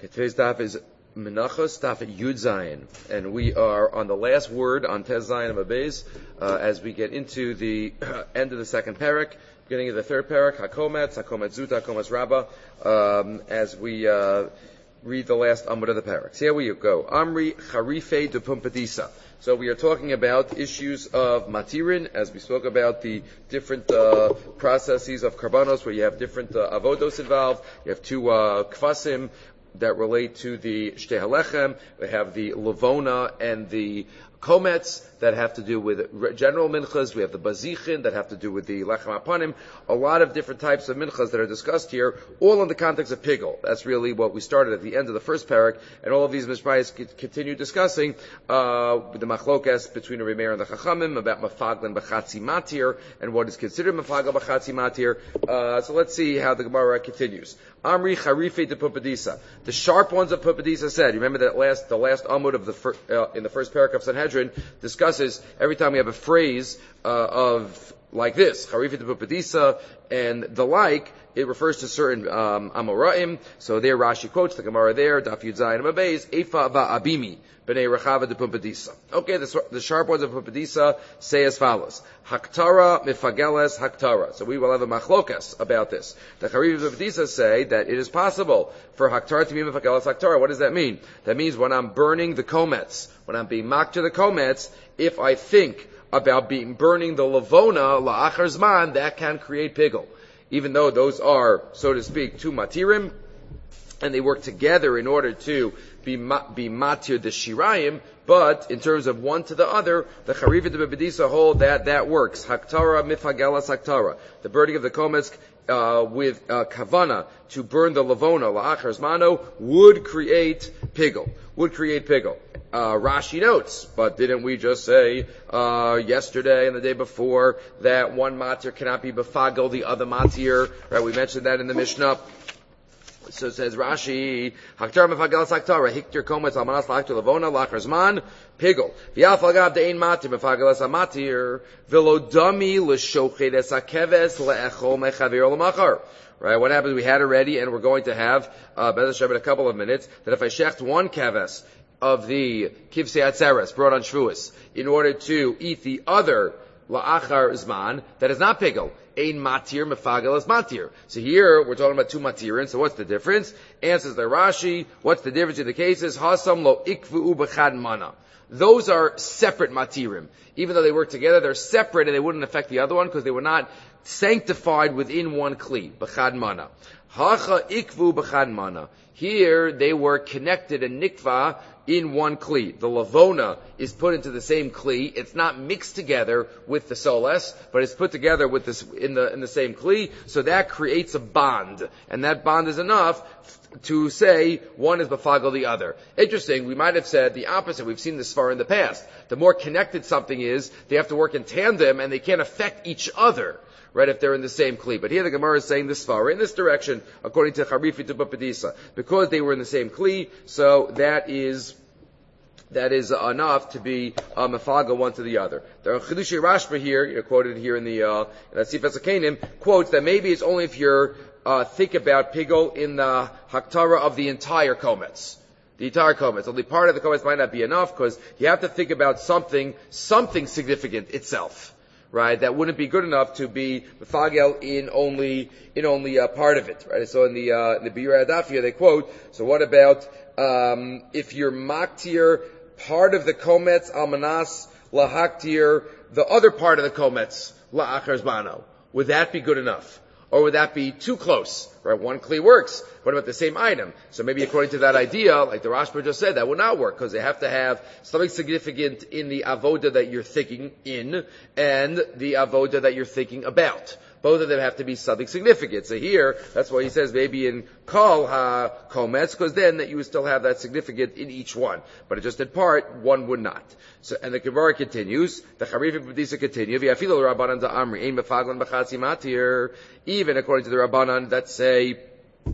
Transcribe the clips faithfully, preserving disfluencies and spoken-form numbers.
Okay, today's daf is Menachos daf Yud Zayin, and we are on the last word on Tez Zayin of Abez uh, as we get into the end of the second parak, beginning of the third parak, Hakometz, Hakometz Zuta, Hakometz Rabbah, um, as we uh, read the last amud of the parak. So here we go. Amri Charife de Pumpadisa. So we are talking about issues of matirin, as we spoke about the different uh, processes of karbanos, where you have different uh, avodos involved. You have two uh, kvasim that relate to the shtei halechem. We have the levona and the kometz that have to do with general minchas. We have the bazichin that have to do with the lechem apanim. A lot of different types of minchas that are discussed here, all in the context of pigel. That's really what we started at the end of the first parak, and all of these mishpayos continue discussing uh, the machlokas between the Remeir and the Chachamim about mafaglan b'chatzi matir and what is considered mafaglan b'chatzi matir. Uh, so let's see how the Gemara continues. Amri Charife de Pupadisa. The sharp ones of Pupadisa said. You remember that last, the last amud of the fir, uh, in the first parak of Sanhedrin discusses every time we have a phrase uh, of like this, Charife de Pupadisa and the like, it refers to certain um, Amoraim. So there Rashi quotes the Gemara there, Daf Yud Zayin Mabez, Eifa va'abimi, b'nei Rechava de Pupadisa. Okay, the, the sharp ones of Pupadisa say as follows. Haktara mifageles haktara. So we will have a machlokas about this. The Charife of Pupadisa say that it is possible for haktara to be mifageles haktara. What does that mean? That means when I'm burning the kometz, when I'm being mocked to the kometz, if I think about being burning the levona la'achar zman, that can create pigel. Even though those are, so to speak, two matirim, and they work together in order to be ma- be matir the shirayim, but in terms of one to the other, the Charife de Pupadisa hold that that works. Haktara mifagelas haktara. The burning of the kometz uh, with uh, kavana to burn the levona la'achar zmano would create pigel. Would create pigel. Uh, Rashi notes, but didn't we just say uh, yesterday and the day before that one matir cannot be befagel the other matir? Right? We mentioned that in the Mishnah. So it says Rashi, Haktar mefagel saktara, hiktir kometz almanas lachtir levona lachar zman pigel. V'yaf agav de'ein matir mefagel amatir velo dami l'shochet esakeves le'echol mechaver l'machar. Right? What happens? We had already, and we're going to have uh, Bez Hashem in a couple of minutes. That if I shecht one keves of the kivsei atzeres brought on Shavuos in order to eat the other la'achar zman, that is not pigel. Ein matir mefagel is matir. So here we're talking about two matirin. So what's the difference? Answers the Rashi. What's the difference in the cases? Hasam lo ikvu b'chad mana. Those are separate matirim. Even though they work together, they're separate and they wouldn't affect the other one because they were not sanctified within one kli. B'chad mana. Hacha ikvu b'chad mana. Here they were connected and nikva in one kli. The lavona is put into the same kli. It's not mixed together with the soles, but it's put together with this in the in the same kli. So that creates a bond, and that bond is enough to say one is befagel the other. Interesting. We might have said the opposite. We've seen this far in the past. The more connected something is, they have to work in tandem, and they can't affect each other. Right, if they're in the same kli. But here the Gemara is saying this far, in this direction, according to Charife de Pupadisa. Because they were in the same kli, so that is, that is enough to be uh, mefaga one to the other. The Chidushei Rashba here, you know, quoted here in the, uh, in the Sifas HaKeinim, quotes that maybe it's only if you're, uh, think about pigel in the haktara of the entire kometz. The entire kometz. Only part of the kometz might not be enough, because you have to think about something, something significant itself. Right, that wouldn't be good enough to be mefagel in only in only a part of it. Right, so in the uh, in the Biur Adafia they quote. So what about um, if you're maktir part of the kometz almanas lahaktir the other part of the kometz la'achar zmano? Would that be good enough? Or would that be too close? Right, one kli works. What about the same item? So maybe according to that idea, like the Rashba just said, that would not work because they have to have something significant in the avoda that you're thinking in and the avoda that you're thinking about. Both of them have to be something significant. So here, that's why he says maybe in kol ha kometz, because then that you would still have that significant in each one. But just in part, one would not. So, and the Gemara continues, the Charife of Pupadisa continue, v'yafilu l'Rabbanan da'amri, ein mefaglan b'chatzi matir, even according to the Rabbanan that say,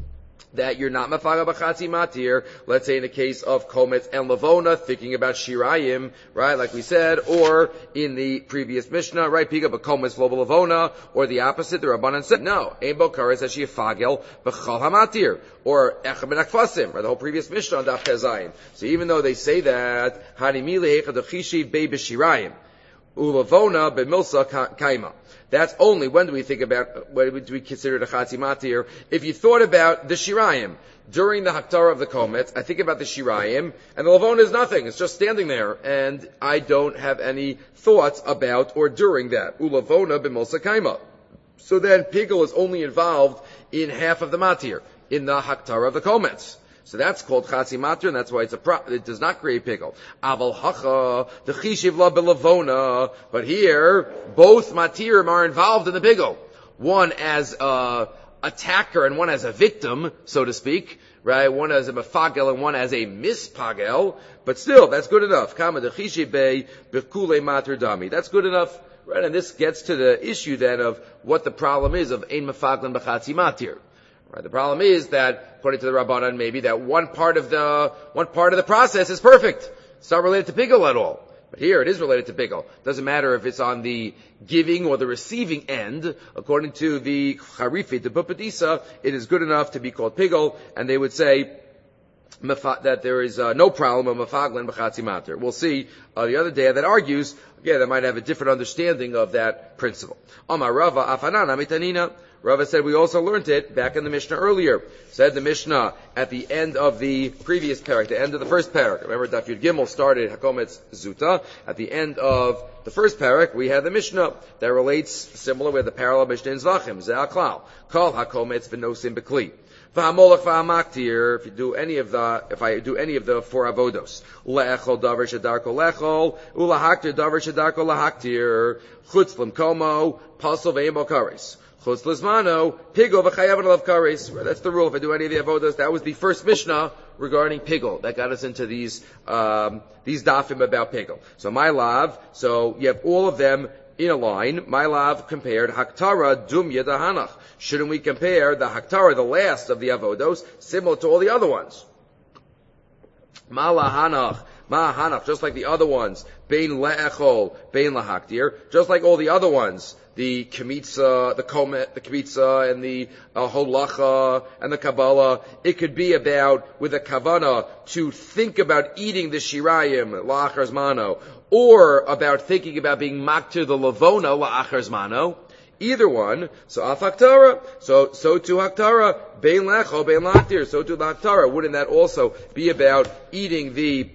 that you're not mafagel b'chatzi matir, let's say in the case of kometz and lavona, thinking about shirayim, right, like we said, or in the previous Mishnah, right, piga b'kometz lo lavona, or the opposite, the Rabbanan said, no, ein bo kares as sheyafagel b'chol hamatir, or echem ben akfasim, right, the whole previous Mishnah on Daf Tezayin. So even though they say that, hanimi lehecha d'chishiv bei b'shirayim, ulavona b'milsa kaima. That's only when do we think about, when do we consider the Chatzi Matir? If you thought about the Shirayim during the Haktarah of the Kometz, I think about the Shirayim, and the Lavona is nothing. It's just standing there, and I don't have any thoughts about or during that. Ulavona b'milsa kaima. So then Pigel is only involved in half of the Matir, in the Haktarah of the Kometz. So that's called Chatzi Matir, and that's why it's a pro- it does not create Pigel. Aval Hacha, the Chishiv La Belavona. But here, both Matirim are involved in the Pigel. One as a attacker and one as a victim, so to speak. Right? One as a Mefagel and one as a Mispagel. But still, that's good enough. Kama the Chishiv Bei Bekule Matir Dami. That's good enough. Right? And this gets to the issue then of what the problem is of Ein Mefaglen B'Chatzi Matir. Right. The problem is that, according to the Rabbanan, maybe that one part of the one part of the process is perfect. It's not related to Pigel at all. But here it is related to Pigel. Doesn't matter if it's on the giving or the receiving end. According to the Charifit, the Pupadisa, it is good enough to be called Pigel, and they would say that there is uh, no problem of Mefaglen B'Chatzi Matir. We'll see uh, the other day that argues, again, that might have a different understanding of that principle. Amar Rava Afanana Mitanina. Rava said we also learned it back in the Mishnah earlier. Said the Mishnah at the end of the previous parak, the end of the first parak. Remember, Daf Yud Gimel started Hakometz Zuta. At the end of the first parak, we had the Mishnah that relates similar with the parallel Mishnah in Zvachim. Ze'aklal. Kol Hakometz v'nosim b'kli. V'hamolach v'hamaktir, if you do any of the, if I do any of the four avodos. Le'echol davar shedarko lechol, ulahaktir davar shedarko lahaktir, chutz l'mkomo, pasol ve'im kares. Chutz l'zmano, pigol v'chayav alav kares. That's the rule. If I do any of the avodos, that was the first Mishnah regarding pigol. That got us into these, um, these dafim about pigol. So my lav, so you have all of them in a line. My lav compared Haktara Dumya Dahanach. Shouldn't we compare the Haktara, the last of the avodos, similar to all the other ones? Malahanach, Mahanach, just like the other ones. Bein le'echol, bein lahaktir, just like all the other ones. The Kemitza, the Komet, the Kemitza, and the uh, Holacha, and the Kabbalah. It could be about, with a Kavana, to think about eating the Shirayim, La'achar Zmano, or about thinking about being Maktir the Lavona, La'achar Zmano. Either one. So Af Haktara, so, so to Haktara, Bein Lecho, Bein La'aktir, so to the Haktara. Wouldn't that also be about eating the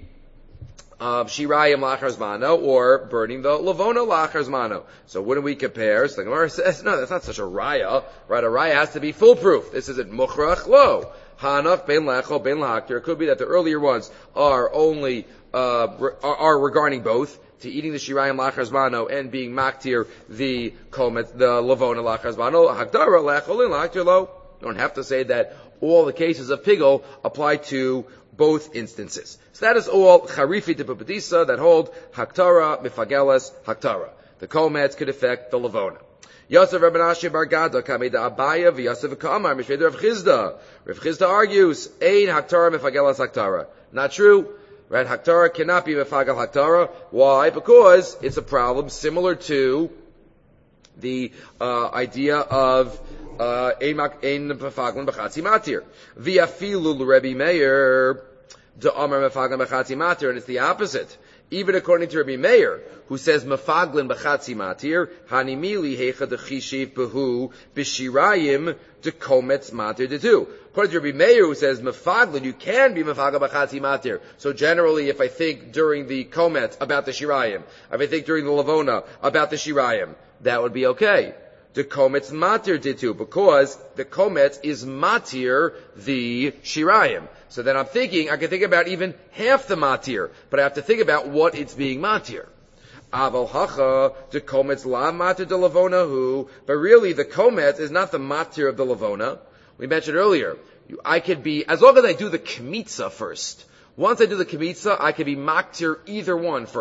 Uh, Shirayim Lachar Zmano, or burning the Lavona Lachar Zmano? So wouldn't we compare? So the Gemara says, no, that's not such a raya. Right, a raya has to be foolproof. This isn't Mukhrach Lo. Hanach Ben Lacho Ben Lahaktir. It could be that the earlier ones are only, uh, are, are regarding both, to eating the Shirayim Lachar Zmano and being Maktir the Komet, the Lavona Lachar Zmano. Hakdara Lachol in Lahaktir Lo. You don't have to say that all the cases of Pigol apply to both instances. So that is all Charifi de Pupadisa that hold Haktara, Mifagelas, Haktara. The Kometz could affect the Lavona. Yosef Rabban Ashi Bar Gada Kameda Abaya v'Yosef Kamar Mishveder Rav Chizda. Rav Chizda argues, Ein Haktara Mifagelas Haktara. Not true. Right? Haktara cannot be Mifagel Haktara. Why? Because it's a problem similar to the uh, idea of Ein Mefaglen B'Chatzi Matir. V'afilu l'Rebbi Meir de Amar Mefaglen B'Chatzi Matir, and it's the opposite. Even according to Rabbi Meir, who says Mefaglen B'Chatzi Matir, Hanimili Hecha D'Chishiv Behu B'Shirayim D'Kometz Matir D'Tu. According to Rabbi Meir, who says Mefaglen, you can be Mefaglen B'Chatzi Matir. So generally, if I think during the Kometz about the Shirayim, if I think during the Lavona about the Shirayim, that would be okay. The Kometz Matir Ditu, because the Kometz is Matir the Shirayim. So then I'm thinking, I can think about even half the Matir, but I have to think about what it's being Matir. Aval Hacha, the Kometz La Matir de Lavona Hu, but really the Kometz is not the Matir of the Lavona. We mentioned earlier, I could be, as long as I do the Kemitza first. Once I do the Kemitza, I can be Maktir either one first.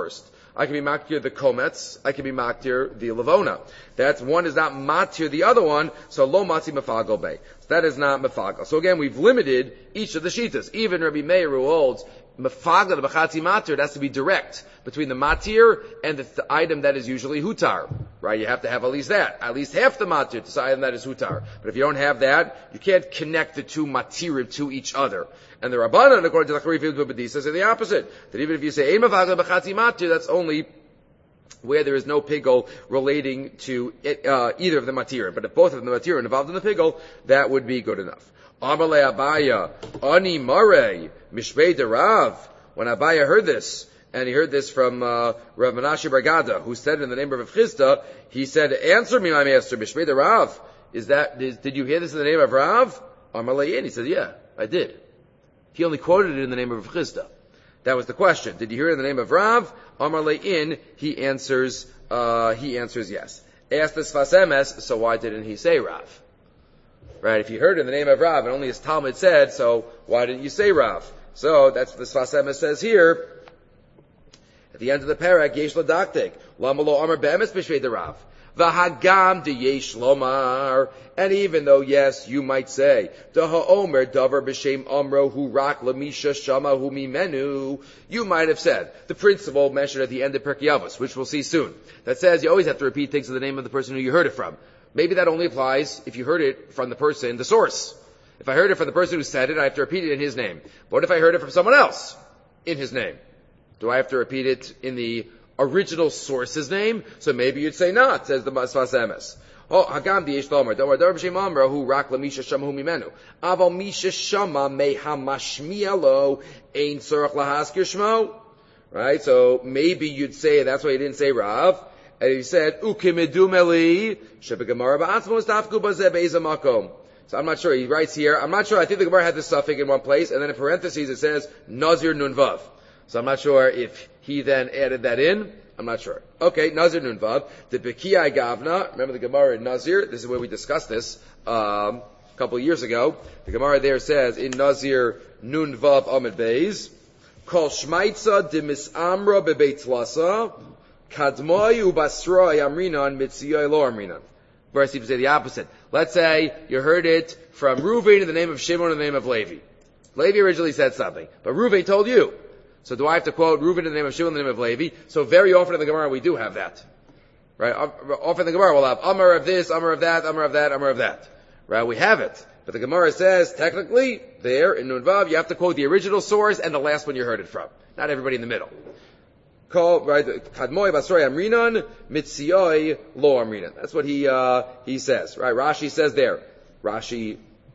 I can be maktir the kometz, I can be maktir the levona. That's one is not matir the other one, so lo matzi mefagel bay. So that is not mefagel. So again, we've limited each of the shitas. Even Rabbi Meir who holds mefagel the b'chatzi matir, it has to be direct between the matir and the, the item that is usually hutar. Right? You have to have at least that. At least half the matir to the item that is hutar. But if you don't have that, you can't connect the two matirim to each other. And the Rabbanan, according to the Charif B'Bedisa, say the opposite. That even if you say ein mefagel b'chatzi matir, that's only where there is no pigol relating to it, uh, either of the matir. But if both of the matir are involved in the pigol, that would be good enough. Amalei Abaya, Ani Mare, Mishpei de Rav. When Abaya heard this, and he heard this from uh, Rav Menashe Bargada, who said in the name of Rav Chisda, he said, answer me, my master, Mishpei de Rav. Is that, is, did you hear this in the name of Rav? Amalei In. He said, yeah, I did. He only quoted it in the name of Rav Chisda. That was the question. Did you hear it in the name of Rav? Amar le'in, he answers, uh, he answers yes. Asked the Sfas Emes, so why didn't he say Rav? Right, if you heard it in the name of Rav, and only his Talmud said, so why didn't you say Rav? So, that's what the Sfas Emes says here. At the end of the parak, Yesh Ladaktik, Lama lo Amar Be'emes B'Shvei de Rav. V'hagam de Yesh Lomar. And even though, yes, you might say, the ha'omer davar b'shem amro hu rak lamisha shama hu mimenu, you might have said the principle mentioned at the end of Pirkei Avos, which we'll see soon, that says you always have to repeat things in the name of the person who you heard it from. Maybe that only applies if you heard it from the person, the source. If I heard it from the person who said it, I have to repeat it in his name. But what if I heard it from someone else in his name? Do I have to repeat it in the original source's name? So maybe you'd say not, says the Sfas Emes. Oh, Hagam di Yesh Lomar, Davar Davar B'Shem Amra, Hu Rak Lamisha Shama Hu Mimenu. Aval Misha Shama Meha Mashmiya Lo, Ein Tzorach Lahaskir Shmo. Right, so maybe you'd say, that's why he didn't say Rav. And he said, Ukimidu Meli, Sheba Gemara Ba'atzmo Stafku Bazeh Be'eza Makom. So I'm not sure, he writes here, I'm not sure, I think the Gemara had this suffix in one place, and then in parentheses it says, Nazir Nun Vav. So I'm not sure if he then added that in. I'm not sure. Okay, Nazir Nun Vav. The Bekiyai Gavna, remember the Gemara in Nazir? This is where we discussed this um, a couple of years ago. The Gemara there says, in Nazir Nun Vav Amid Beis, Kol Shmaitza de Misamra Bebeit Lasa, Kadmoy Ubasroy Amrinan Mitziyoy Lo Amrinan. Verse, you say the opposite. Let's say you heard it from Reuven in the name of Shimon in the name of Levi. Levi originally said something, but Reuven told you. So do I have to quote Reuven in the name of Shimon in the name of Levi? So very often in the Gemara we do have that. Right? Often in the Gemara we'll have Amar of this, Amar of that, Amar of that, Amar of that. Right? We have it. But the Gemara says, technically, there in Nun Vav, you have to quote the original source and the last one you heard it from. Not everybody in the middle. Call, right, Kadmoy Basroy Amrinan, Mitzioi Lo Amrinan. That's what he, uh, he says. Right? Rashi says there. Rashi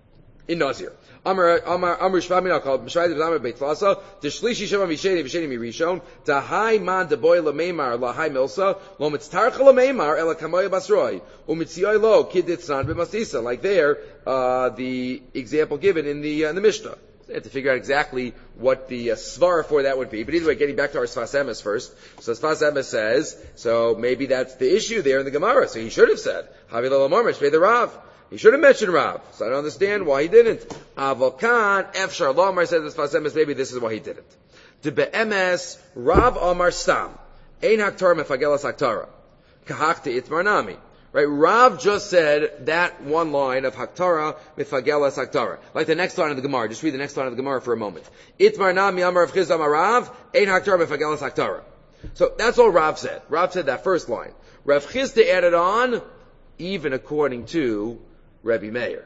in Nazir. Amar Amar Amar Shvamina called Mishraid of Amar Beit Lasa. The Shlishi Shema Misheni Misheni Mirishon. The High Man the Boy Lameimar La High Milsa. Lo Mitztarcha Lameimar Ela Kamoy Basroy. Umitzioi Lo Kiditzan B'Masisa. Like there, uh, the example given in the uh, in the Mishnah. So you have to figure out exactly what the uh, svara for that would be. But either way, getting back to our Sfas Emes first. So Sfas Emes says, so maybe that's the issue there in the Gemara. So he should have said, Havi Lo Lamar Mishpei the Rav. He should have mentioned Rav. So I don't understand why he didn't. Avokan, Efshar Lomar says this Sfas Emes, maybe this is why he didn't. To Be'emes, Rav Omar Stam. Ein Haktar Mefagelas Haktara. Kahakti Itmar Nami. Right? Rav just said that one line of Haktara Mefagelas Haktara. Like the next line of the Gemara. Just read the next line of the Gemara for a moment. Itmar Nami Amar of Chizam Rav. Ein Haktar Mefagelas Haktara. So that's all Rav said. Rav said that first line. Rav Chisda added on, even according to Rabbi Meir.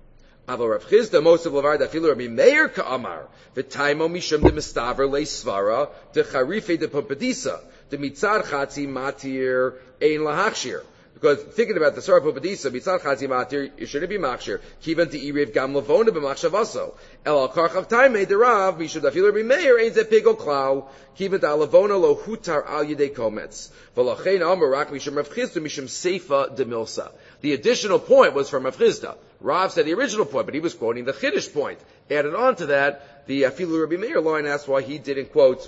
Avo Rav Chisda, most of Lavar, that filu Rabbi Meir ka'amar, v'taimo mishum de mistaver le'svara, de charife de pompadisa, de mitzad chatzi matir ein lahachshir. Because thinking about the Sarah Popadisa, mitzad chatzi matir, it shouldn't be machshir. Kivan te iriv gam lavona b'machshavaso. El al karchav taimei derav, mishum da filu Rabbi Meir, ein ze pigol klau. Kivan te alavona lo hutar al yedei kometz. V'lachein amar rak mishum Rav Chisda, mishum seifa de milsa. The additional point was from Rav Chisda. Rav said the original point, but he was quoting the Chiddush point. Added on to that, the Afilu Rabbi Meir line, that's why he didn't quote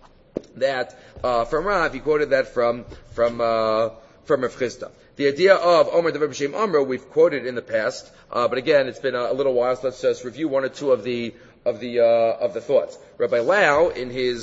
that uh, from Rav. He quoted that from from uh, from Rav Chisda. The idea of Omer Devar B'Shem Amro we've quoted in the past, uh, but again it's been a, a little while, so let's just review one or two of the of the uh, of the thoughts. Rabbi Lau in his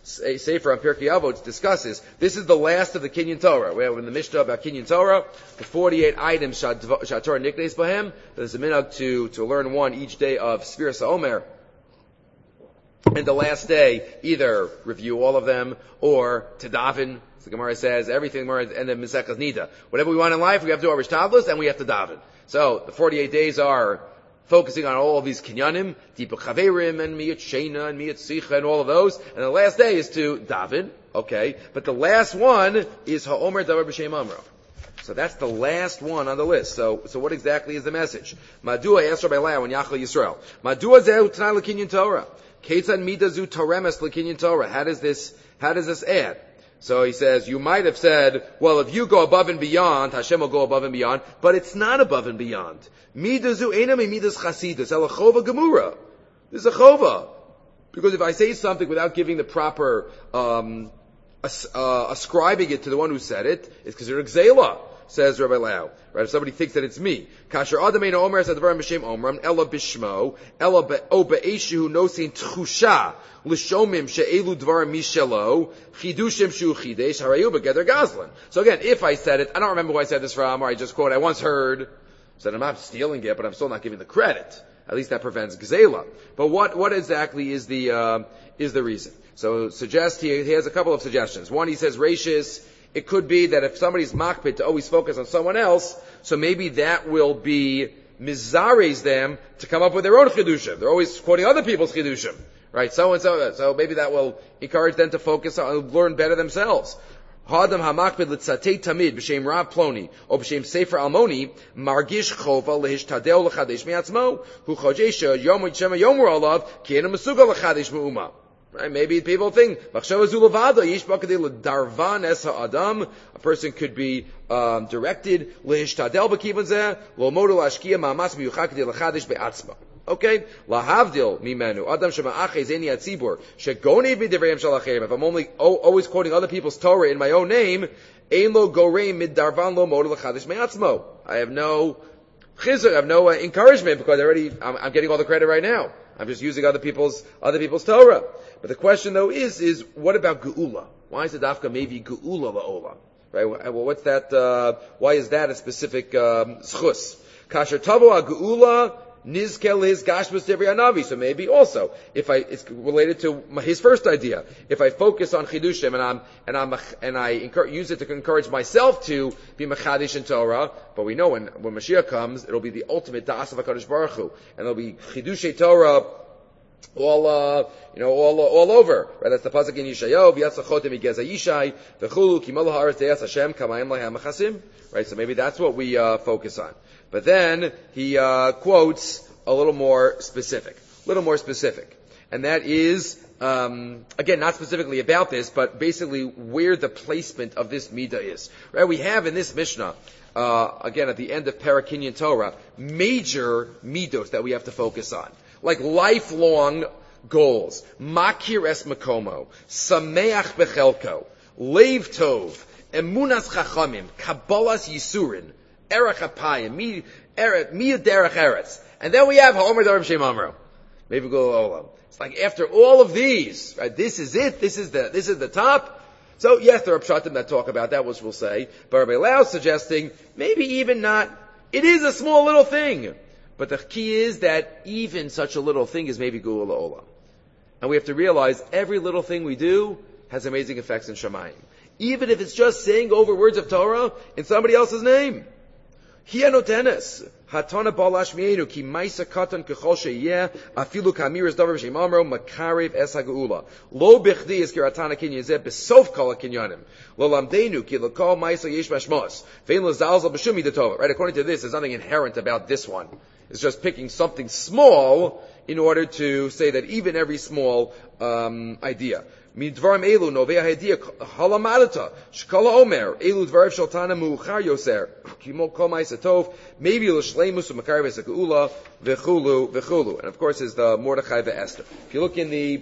Sefer on Pirkei Avot discusses, this is the last of the Kinyan Torah. We have in the Mishnah about Kinyan Torah, the forty-eight items Shat Torah Niknes Bahem. There's a minhag to, to learn one each day of Sfiras HaOmer. And the last day, either review all of them, or to daven. As the Gemara says, everything, and then Mesechas Nida. Whatever we want in life, we have to do our Rish Tavlos, and we have to daven. So, the forty-eight days are focusing on all of these kinyanim, Dipuk Chaverim, and Miyat Sheina, and Miyat Sicha, and all of those. And the last day is to daven, okay? But the last one is Ha'omer Davar B'Shem Amro. So that's the last one on the list. So, so what exactly is the message? Madua asked Rabbi Lau and Yachal Yisrael. Madua Zehu T'nai L'Kinyan Torah. Ketzad Midazu Toremes L'Kinyan Torah. How does this, how does this add? So he says, you might have said, well, if you go above and beyond, Hashem will go above and beyond, but it's not above and beyond. Midazu enami midas chasidus, el chova gemura. This is a chova. Because if I say something without giving the proper, um, as, uh, ascribing it to the one who said it, it's considered gzela, says Rabbi Lau. Right? If somebody thinks that it's me. Kasher adam ein omer said the verb Hashem omram, ella bishmo, ella o be'eshu nosin tchusha, l'shomim she'elu dvarim mishelo, chidushim shu chidesh, harayu begeder gazlan. So again, if I said it, I don't remember who I said this from, or I just quote, I once heard, said I'm not stealing it, but I'm still not giving the credit. At least that prevents gzela. But what, what exactly is the, uh, is the reason? So suggest, he, he has a couple of suggestions. One, he says, rashis, it could be that if somebody's makpid to always focus on someone else, so maybe that will be mizares them to come up with their own chidushim. They're always quoting other people's chidushim. Right? So and so, so maybe that will encourage them to focus on, learn better themselves. Hadam hamakpid litzatei tamid b'shem Rav Ploni or b'shem Sefer Almoni margish chova lehishtadeu lechadesh miatzmo hu chojesha yom shema yomer olav ki enu mesugal lechadesh me'uma. Right? Maybe people think a person could be um, directed okay, lahavdil mimenu adam shema'achei zeni atzibur shegoni b'divrayim shalachem. If I'm only o- always quoting other people's Torah in my own name, ein lo gorei mid darvan lo model lechadish me'atzmo. I have no chizuk, I have no uh, encouragement because I already I'm, I'm getting all the credit right now. I'm just using other people's other people's Torah. But the question though is is what about geula? Why is the dafka maybe geula la'olam? Right? Well, what's that? Uh, why is that a specific um, schus? Kasher tavo a geula. Nizkel his gashmus devri anavi. So maybe also, if I, it's related to his first idea. If I focus on chidushim and I'm, and I'm, and I encourage, use it to encourage myself to be mechadish in Torah, but we know when, when Mashiach comes, it'll be the ultimate da'as of HaKadosh Baruch Hu. And it'll be chidushei Torah, all, uh, you know, all, all over. Right? That's the pasuk in Yeshayahu, v'yatzachotem igeza yishai, v'chulu, ki melu haaretz de'as Hashem, kamayim lahem achasim. Right? So maybe that's what we, uh, focus on. But then, he, uh, quotes a little more specific. A little more specific. And that is, um, again, not specifically about this, but basically where the placement of this midah is. Right? We have in this Mishnah, uh, again, at the end of Perek Kinyan Torah, major midos that we have to focus on. Like lifelong goals. Makir es makomo, sameach bechelko, leiv tov, emunas chachamim, kabbalas yisurin, erech apayim, mi derech eretz. And then we have Ha'omer Davar B'Shem Amro. Maybe go olam. It's like after all of these, right, this is it, this is the, this is the top. So yes, there are pshatim that talk about that, which we'll say, but Rabbi Lau is suggesting, maybe even not, it is a small little thing. But the key is that even such a little thing is maybe Geula Olam. And we have to realize every little thing we do has amazing effects in Shamayim. Even if it's just saying over words of Torah in somebody else's name. Hianotenes. Hatana balash mienu ki maisa katan kechol sheyeh afilu kamiras davar b'shem amro makarev es hageula lo bichdi is kiratana kinyan zeh besof kol kinyanim lo lamdeinu ki lekol maisa yesh mashmos vein lazalzal b'shumi detova. Right, according to this, there's nothing inherent about this one. It's just picking something small in order to say that even every small um, idea. Midvarim elu novei ha'idea halamadata shkala omer elu dvarav shaltana mu'char yoser kimo kol ma'isa tov maybe l'shleimus u'makarev es ha'geula v'chulu v'chulu. And of course is the Mordechai ve'Esther. If you look in the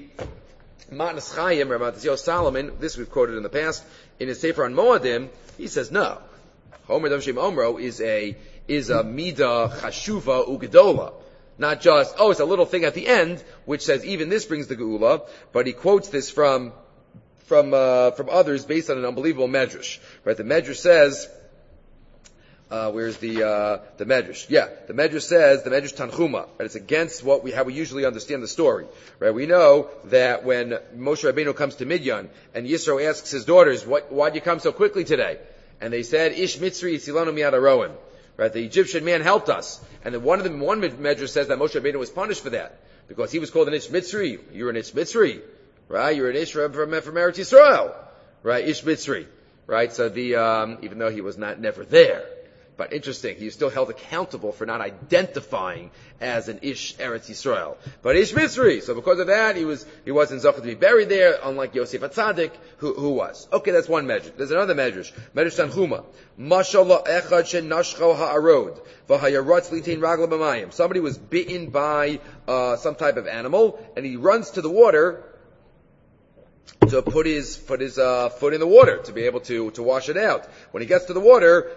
Matnas Chaim, or Matnas Yos Solomon, this we've quoted in the past, in his Sefer on Moadim, he says no. Homer Dav Shem Omro is a is a midah chashuva ugedola. Not just, oh, it's a little thing at the end, which says even this brings the geula, but he quotes this from from uh, from others based on an unbelievable medrash. Right? The medrash says, uh, where's the uh, the medrash? Yeah, the medrash says the medrash Tanchuma. Right? It's against what we how we usually understand the story. Right? We know that when Moshe Rabbeinu comes to Midian and Yisro asks his daughters, "What? Why'd you come so quickly today?" And they said, "Ish Mitzri Yitzilanu Miyad Aroim." Right? The Egyptian man helped us, and then one of them, one medrash says that Moshe Rabbeinu was punished for that because he was called an Ish Mitzri. You're an Ish Mitzri. Right, you're an Ish from, from Eretz Yisrael, right? Ish Mitzri, right? So the um, even though he was not never there, but interesting, he was still held accountable for not identifying as an Ish Eretz Yisrael, but Ish Mitzri. So because of that, he was he wasn't zocheh to be buried there, unlike Yosef Atzadik, who who was. Okay, that's one medrash. There's another medrash, medrash Tanchuma. Mashallah echad shenashcho ha'arod v'hayaratz litain ragla b'mayim. Somebody was bitten by uh, some type of animal, and he runs to the water to put his put his uh, foot in the water to be able to to wash it out. When he gets to the water,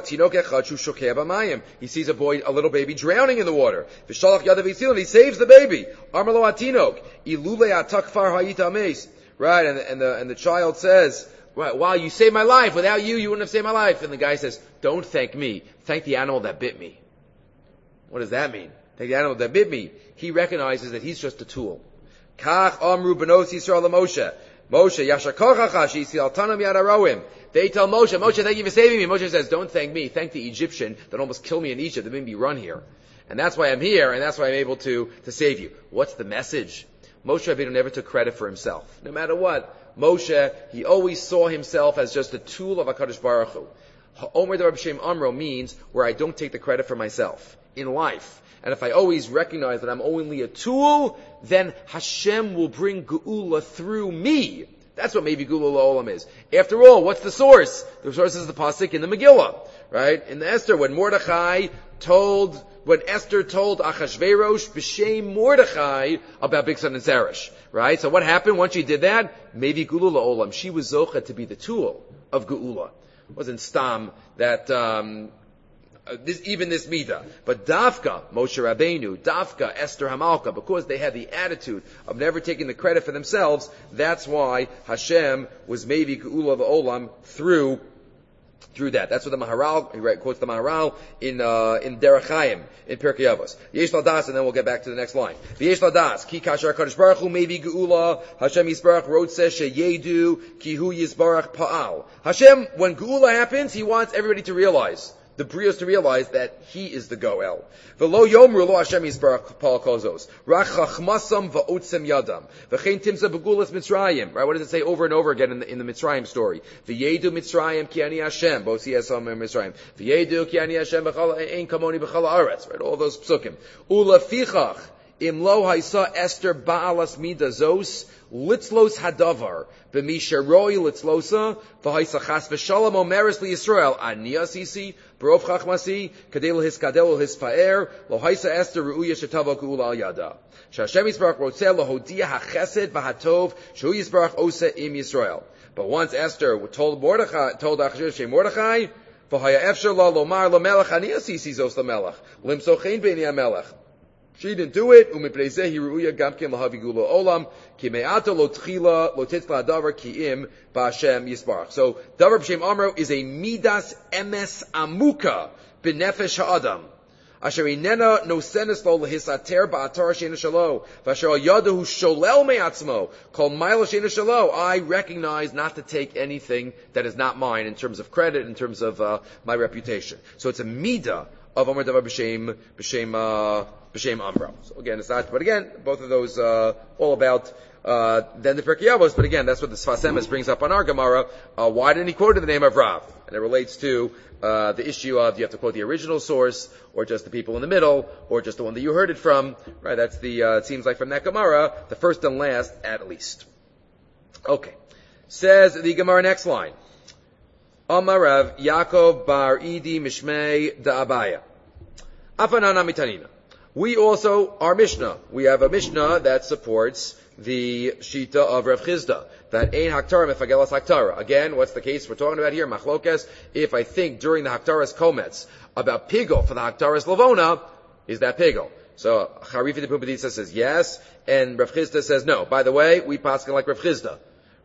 he sees a boy, a little baby, drowning in the water. He saves the baby. Right, and the, and the and the child says, "Right, wow, you saved my life. Without you, you wouldn't have saved my life." And the guy says, "Don't thank me. Thank the animal that bit me." What does that mean? Thank the animal that bit me. He recognizes that he's just a tool. Kach amru benos Yisrael Moshe. Moshe, Yashar kochacha she'yisrael tanam yad aroim. They tell Moshe, Moshe, thank you for saving me. Moshe says, don't thank me. Thank the Egyptian that almost killed me in Egypt, that made me run here. And that's why I'm here, and that's why I'm able to, to save you. What's the message? Moshe Rabbeinu never took credit for himself. No matter what, Moshe, he always saw himself as just a tool of HaKadosh Baruch Hu. Ha'omer D'Rab Shem Amro means where I don't take the credit for myself in life. And if I always recognize that I'm only a tool, then Hashem will bring Geula through me. That's what maybe Geula L'Olam is. After all, what's the source? The source is the pasuk in the Megillah, right? In the Esther, when Mordechai told, when Esther told Achashverosh b'shem Mordechai about Bigsan and Zeresh, right? So what happened once she did that? Maybe Geula L'Olam. She was Zocha to be the tool of Geula. It wasn't Stam that, um, Uh, this, even this midah, but Dafka, Moshe Rabbeinu, Dafka, Esther Hamalka, because they had the attitude of never taking the credit for themselves, that's why Hashem was maybe Geula V'Olam through through that. That's what the Maharal, he right, quotes the Maharal in uh, in Derech Chaim, in Pirkei Avos. Yesh Ladas, and then we'll get back to the next line. Yesh Ladas, Ki Kashar Kadosh Baruch Hu maybe Geula, Hashem Yisbarach Rotzeh Sheyedu, Ki Hu Yisbarach Pa'al. Hashem, when Geula happens, He wants everybody to realize, the Brios to realize that He is the Goel. V'lo yomru lo Hashem Yisbarach Paul Kozos. Rach chachmasam va'otzem yadam. V'chein timsa begulas Mitzrayim. Right? What does it say over and over again in the, in the Mitzrayim story? V'yedu Mitzrayim ki ani Hashem. Bosi esam Mitzrayim. V'yedu ki ani Hashem b'chal ein kamoni b'chal haaretz. Right? All those psukim. Ulafichach im lo haisa Esther ba'alas midazos litzlos hadavar b'misha roi litzlosa v'haisa chas v'shalom omeres liYisrael ani asisi Barov chachmasi, kadel his kadel his fa'er, lo haisa Esther ru'uya shetava ku'ula al yada. Shashem Yisbarach rotzeh lohodia hachesed v'hatov shu Yisbarach oseh im Yisrael. But once Esther told Mordechai, told Achashverosh Mordechai, v'haya efshar la lomar lamelech ani asisi zos lamelech, limso chen beini hamelech. She didn't do it. Umipleizeh hiruya gamkin lahavi gula olam ki me'ata lo tchila lo titzla davar ki im ba'Hashem Yisbarach. So davar b'shem amro is a midas emes amuka b'nefesh ha'adam. Asher inena nosenes lo lehisater ba'atar she'ena shalo v'asher al yadahu sholel me'atzmo kol ma'ila she'ena shalo. I recognize not to take anything that is not mine in terms of credit, in terms of uh, my reputation. So it's a midah of Amar Davar b'shem b'shem uh, b'shem Amra. So again, it's not. But again, both of those uh, all about uh, then the Pirkei Avos. But again, that's what the Sfas Emes brings up on our Gemara. Uh, why didn't he quote in the name of Rav? And it relates to uh, the issue of do you have to quote the original source, or just the people in the middle, or just the one that you heard it from? Right? That's the. Uh, it seems like from that Gemara, the first and last at least. Okay, says the Gemara next line. Amarav Yaakov bar Idi Mishmei da Abaya. Afanana mitanina. We also, our Mishnah, we have a Mishnah that supports the Shita of Rav Chizda, that Ein Haktara Mefagelas Haktara. Again, what's the case we're talking about here? Machlokes. If I think during the Haktaras Komets about Pigel for the Haktaras Lavona, is that Pigel? So Charifi de Pumbedisa says yes, and Rav Chizda says no. By the way, we paskin like Rav Chizda.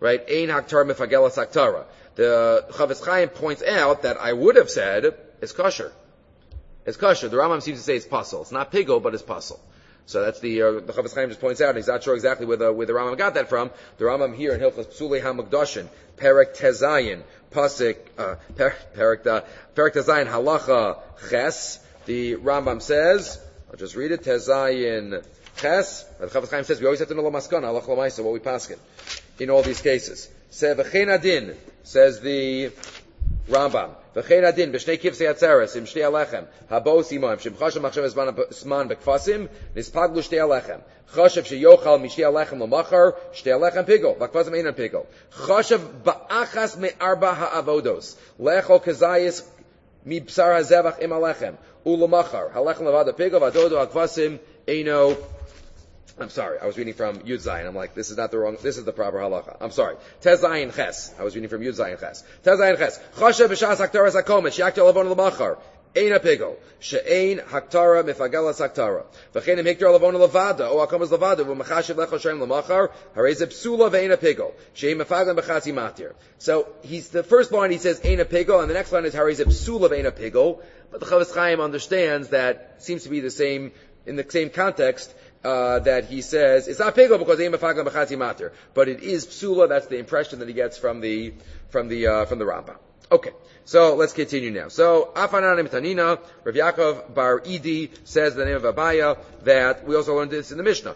right? Ein Haktara Mefagelas Haktara. The Chavetz Chaim points out that I would have said it's kosher. It's kosher. The Rambam seems to say it's pasul. It's not pigel, but it's pasul. So that's the, uh, the Chavetz Chaim just points out, and he's not sure exactly where the, where the Rambam got that from. The Rambam here in Hilchos Psulei HaMukdashin, Perek Tezayin, Pasik, uh, Perek, uh, Perek Tezayin, Halacha Ches, the Rambam says, I'll just read it, Tezayin Ches, the Chavetz Chaim says, we always have to know Lamaskana, Halacha Lamaisa, what we paskin, in all these cases. Se V'chein Adin, says the Rambam, V'chein Adin, B'shnei Kivsei Atzeres, Im Shtei Alechem, Habos Imoim, Shem Chashav Machshav Zman B'kfasim, Nispaglu Shtei Alechem, Chashav Sheyochal Mishtei Alechem L'machar, Shtei Alechem Pigol, B'kfasim Einan Pigol, Chashav Ba'achas Me'arba Ha'avodos, Lechol Kazayis Mibsar HaZevach Im Alechem, U'L'machar, Halechem Levada Pigol, V'adodo Ha'kfasim Eino. I'm sorry, I was reading from Yud Zayin. I'm like, this is not the wrong, this is the proper halacha. I'm sorry. Tez Zayin Ches. I was reading from Yud Zayin Ches. Tez Zayin Ches. Chashav b'shas haktara zakomet, she'aktar lavon l'machar. Ein apigol. She'ein haktara mifagalas haktara. V'chein im hiktar lavon levada, o akamas levada, v'machashiv lecha shem l'machar, harei ze psula v'ein apigol. She'ein mefaglan b'chatzi matir. So, he's, the first line he says, ein apigol, and the next line is harei ze psula v'ein apigol. But the Chavetz Chaim understands that, seems to be the same, in the same context, Uh, that he says, it's not pigel because Eim Mefaglan B'chatzi Matir. But it is psula, that's the impression that he gets from the, from the, uh, from the Rambam. Okay. So, let's continue now. So, Afananim Tanina, Rav Yaakov Bar Idi says the name of Abaya, that we also learned this in the Mishnah.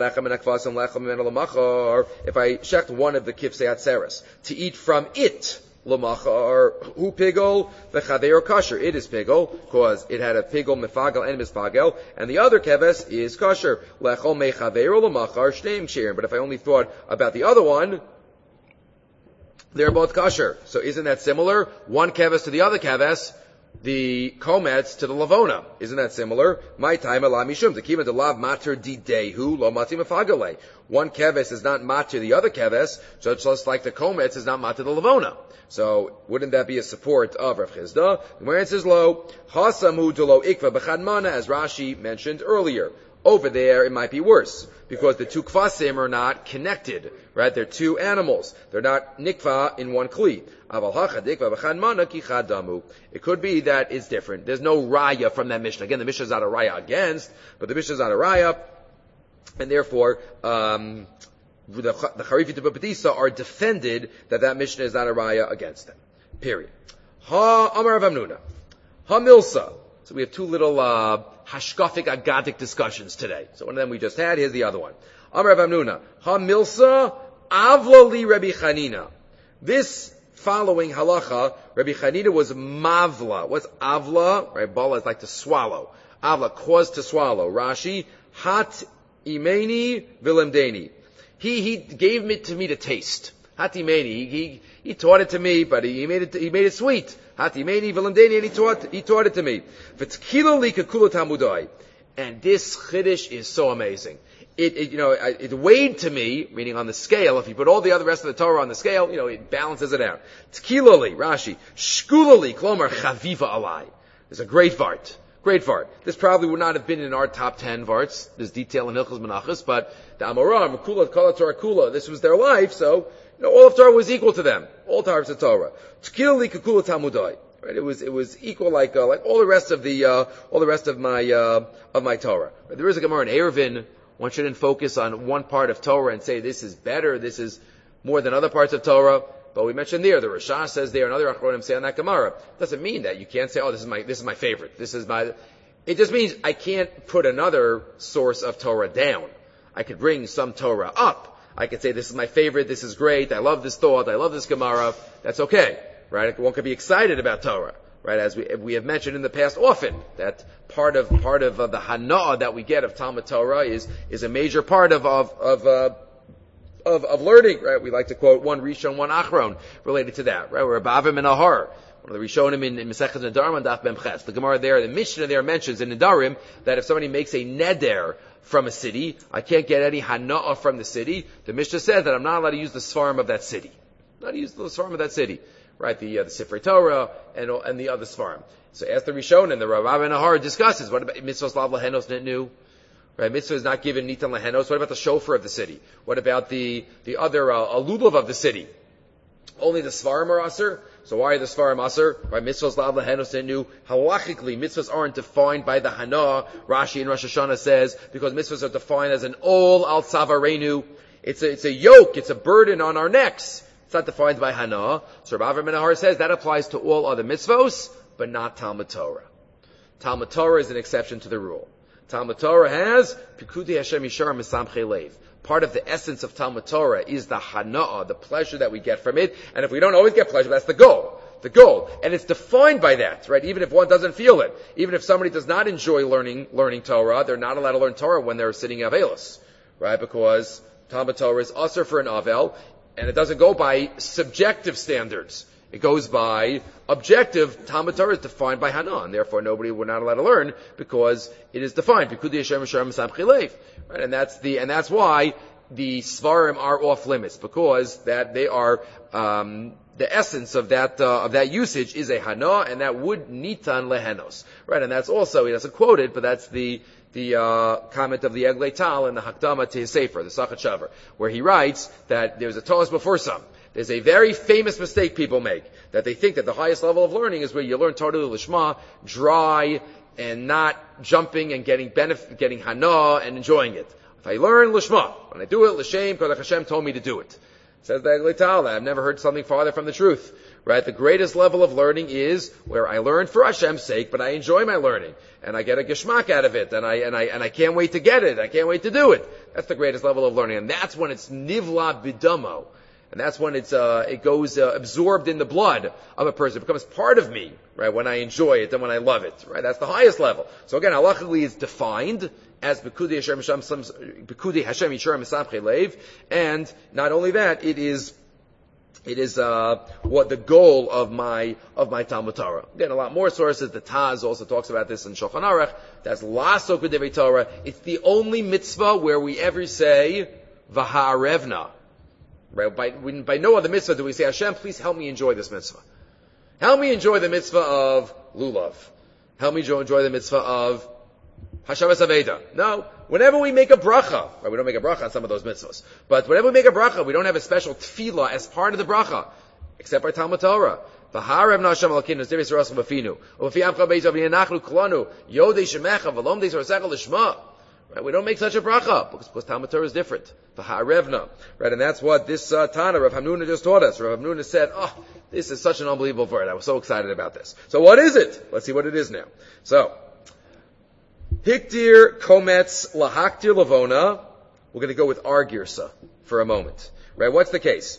If I shecht one of the Kivsei Atzeres, to eat from it, L'machar, hu pigol, v'chaver kosher. It is pigol, cause it had a pigol mefagel and mispagel, and the other keves is kosher. Lechol mechaver l'machar shteim ksherim. But if I only thought about the other one, they're both kosher. So isn't that similar? One keves to the other keves, the komets to the lavona. Isn't that similar? My time ala mishum. The kima de lav mater didehu lo mati mefagele. One keves is not mater the other keves, so it's just like the komets is not mater the lavona. So, wouldn't that be a support of Rav Chizda? The Gemara says lo, hasamu to lo ikva b'chadmana, as Rashi mentioned earlier. Over there, it might be worse, because the two kvasim are not connected, right? They're two animals. They're not nikva in one kli. Aval hachad ikva b'chadmana ki chadamu. It could be that it's different. There's no raya from that Mishnah. Again, the Mishnah is not a raya against, but the Mishnah is not a raya, and therefore, um, the, the Charifit of Baptista are defended that that Mishnah is not a raya against them. Period. Ha Amar Rav Hamnuna. Ha Milsa. So we have two little, uh, hashkafic agadic discussions today. So one of them we just had, here's the other one. Amar Rav Hamnuna. Ha Milsa Avla li Rabbi Chanina. This following halacha, Rabbi Chanina was mavla. What's avla? Right, bala is like to swallow. Avla, cause to swallow. Rashi, hat imeni vilimdeni. He, he gave it to me to taste. Hatimeni. He, he, he taught it to me, but he, he made it, he made it sweet. Hatimeni v'lamdeni, and he taught, he taught it to me. V'tkilo li kakula tamudai. And this chiddush is so amazing. It, it, you know, it weighed to me, meaning on the scale, if you put all the other rest of the Torah on the scale, you know, it balances it out. Tkilo li, Rashi. Shkula li, klomar chaviva alai. There's a great vart. Great vart. This probably would not have been in our top ten varts. There's detail in Hilchos Menachos, but the Amoram, Kula, Kala Torah Kula, this was their life, so, you know, all of Torah was equal to them. All types of Torah. Tkili Kukula Talmudai. Right? It was, it was equal like, uh, like all the rest of the, uh, all the rest of my, uh, of my Torah. Right? There is a Gemara in Eruvin. One shouldn't focus on one part of Torah and say this is better, this is more than other parts of Torah. But we mentioned there, the Rasha says there, and other Achronim say on that Gemara. Doesn't mean that you can't say, oh, this is my, this is my favorite. This is my, it just means I can't put another source of Torah down. I could bring some Torah up. I could say, this is my favorite, this is great, I love this thought, I love this Gemara. That's okay, right? One could be excited about Torah, right? As we, we have mentioned in the past often, that part of, part of uh, the Hana'ah that we get of Talmud Torah is, is a major part of, of, of, uh, Of, of learning, right? We like to quote one Rishon, one Achron related to that, right? We're Bavim and Ahar. One of the Rishonim in, in Masechet Nedarim and Daf Memches. The Gemara there, the Mishnah there mentions in Nedarim that if somebody makes a neder from a city, I can't get any hana'ah from the city. The Mishnah says that I'm not allowed to use the svarim of that city. I'm not allowed to use the svarim of that city, right? The uh, the Sifrei Torah and and the other svarim. So as the Rishonim, the Rav and Ahar discusses, what about mitzvos lav lahenos nitnu? Right? Mitzvah is not given nitan lehenos. What about the shofar of the city? What about the, the other, uh, lulav of the city? Only the svarim are aser. So why are the svarim aser? Right? Mitzvahs lav lehenos enu. Halachically, mitzvahs aren't defined by the hana. Rashi in Rosh Hashanah says, because mitzvahs are defined as an ol al tzavarenu. It's a, it's a yoke, it's a burden on our necks. It's not defined by hana. So Rav Avram Menahar says that applies to all other mitzvos, but not Talmud Torah. Talmud Torah is an exception to the rule. Talmud Torah has Pikudei Hashem Yishar Misamchei Leiv. Part of the essence of Talmud Torah is the hana'ah, the pleasure that we get from it. And if we don't always get pleasure, that's the goal. The goal. And it's defined by that, right? Even if one doesn't feel it. Even if somebody does not enjoy learning, learning Torah, they're not allowed to learn Torah when they're sitting Avelis. Right? Because Talmud Torah is usher for an Avel, and it doesn't go by subjective standards. It goes by objective. Talmud Torah is defined by Hana, and therefore nobody, we're not allowed to learn because it is defined. Right? And that's the, and that's why the Svarim are off limits, because that they are, um, the essence of that, uh, of that usage is a Hana, and that would nitan lehenos. Right? And that's also, he doesn't quote it, but that's the, the uh, comment of the Eglei Tal in the Hakdama to his Sefer, the Sachat Shavar, where he writes that there's a Torah before some. There's a very famous mistake people make, that they think that the highest level of learning is where you learn Torah Lishma, dry, and not jumping and getting benefit, getting Hana and enjoying it. If I learn Lishma, when I do it, L'Shem, because Hashem told me to do it. Says the Eglei Tal, I've never heard something farther from the truth. Right? The greatest level of learning is where I learn for Hashem's sake, but I enjoy my learning. And I get a geschmack out of it, and I, and I, and I can't wait to get it. I can't wait to do it. That's the greatest level of learning. And that's when it's nivla bidamo. And that's when it's, uh, it goes, uh, absorbed in the blood of a person. It becomes part of me, right? When I enjoy it and when I love it, right? That's the highest level. So again, halachically it's defined as Bekudei Hashem Yishar Misamchei Leiv. And not only that, it is, It is uh, what the goal of my of my Talmud Torah. Again, a lot more sources. The Taz also talks about this in Shulchan Aruch. That's Laso Kedevei Torah. It's the only mitzvah where we ever say V'ha'arevna. Right? By, by no other mitzvah do we say, Hashem, please help me enjoy this mitzvah. Help me enjoy the mitzvah of lulav. Help me enjoy the mitzvah of Hashavas Aveda. No. Whenever we make a bracha, right, we don't make a bracha on some of those mitzvahs, but whenever we make a bracha, we don't have a special tefillah as part of the bracha, except by Talmud Torah. V'ha'arev Hashem Elokeinu Zivis Rasam B'finu U'V'fi Amcha Beizav V'Yanachnu Kolanu Yodei Shemecha V'Lom Deis Rasecha L'Shma. Right, we don't make such a bracha because, because Talmud Torah is different. V'ha'arevna, right, and that's what this uh, Tana Rav Hamnuna just taught us. Rav Hamnuna said, "Oh, this is such an unbelievable word. I was so excited about this." So, what is it? Let's see what it is now. So. Hiktir kometz lahaktir lavona. We're going to go with our girsa for a moment. Right? What's the case?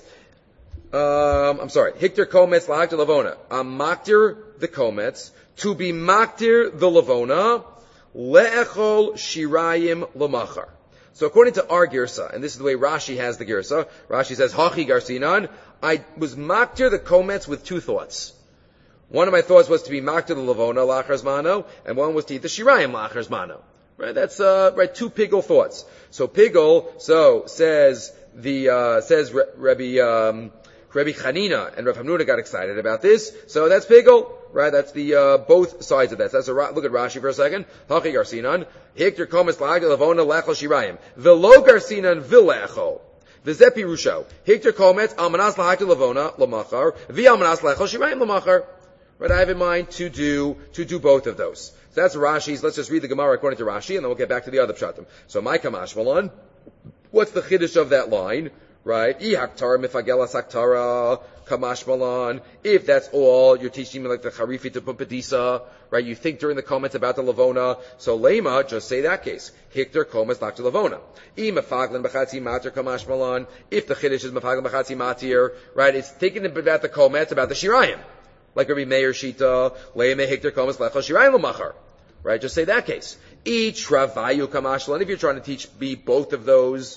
Um, I'm sorry. Hiktir kometz lahaktir lavona. I'm maktir the kometz. To be maktir the lavona. Le'echol shirayim lamachar. So according to our girsa, and this is the way Rashi has the girsa, Rashi says, Hachi garsinan, I was maktir the kometz with two thoughts. One of my thoughts was to be maktir the lavona lachar zmano, and one was to eat the shirayim lachar zmano. Right? That's, uh, right, two pigel thoughts. So pigel, so, says the, uh, says Re- Rebbe, um, Rebbe Chanina and Rav Hamnuna got excited about this. So that's pigel. Right? That's the, uh, both sides of that. So that's a, look at Rashi for a second. Hachi garsinan, hikter komis lachar lavona lechol shirayim. Velo garsinan vilechol. V'zepi rusho. Hikter kometz almanas lahaktir lavona lamachar. Vi almanas lechol shirayim lamachar. Right, I have in mind to do, to do both of those. So that's Rashi's. Let's just read the Gemara according to Rashi, and then we'll get back to the other pshatim. So, my kamash malon. What's the chiddush of that line? Right? I haktar mifagela saktara kamash malon. If that's all, you're teaching me like the charifi to pumpadisa. Right? You think during the comments about the lavona. So, lema, just say that case. Hikter komas lakta lavona. I mefaglen b'chatzi matir kamash malon. If the chiddush is mefaglen b'chatzi matir, right? It's thinking about the comments about the shirayim. Like Rabbi Meir Shita, Le'emeh Hikter Komas Lechol Shirayim L'machar. Right? Just say that case. Each Ravayu Kamashlan, if you're trying to teach me both of those